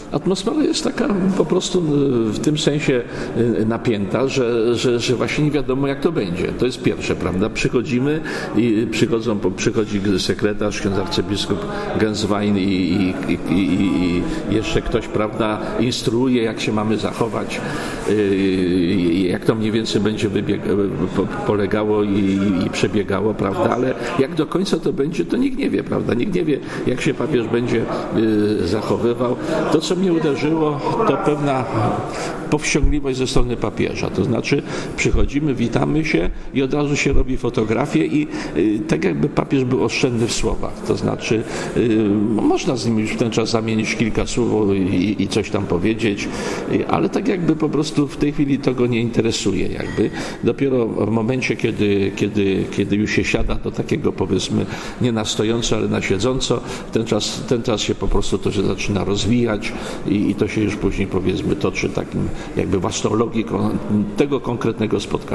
Atmosfera jest taka po prostu w tym sensie napięta, że właśnie nie wiadomo, jak to będzie. To jest pierwsze, prawda? Przychodzimy i przychodzi sekretarz, ksiądz arcybiskup Genswein i jeszcze ktoś, prawda, instruuje, jak się mamy zachować, jak to mniej więcej będzie polegało i przebiegało, prawda? Ale jak do końca to będzie, to nikt nie wie, prawda? Nikt nie wie, jak się papież będzie zachowywał. To, co mnie uderzyło, to pewna powściągliwość ze strony papieża. To znaczy przychodzimy, witamy się i od razu się robi fotografię i tak jakby papież był oszczędny w słowach. To znaczy można z nim już w ten czas zamienić kilka słów i coś tam powiedzieć, ale tak jakby po prostu w tej chwili to go nie interesuje. Jakby. Dopiero w momencie, kiedy już się siada do takiego, powiedzmy, nie na stojąco, ale na siedząco, ten czas się po prostu to się zaczyna rozwijać i to się już później, powiedzmy, toczy takim jakby własną logiką tego konkretnego spotkania.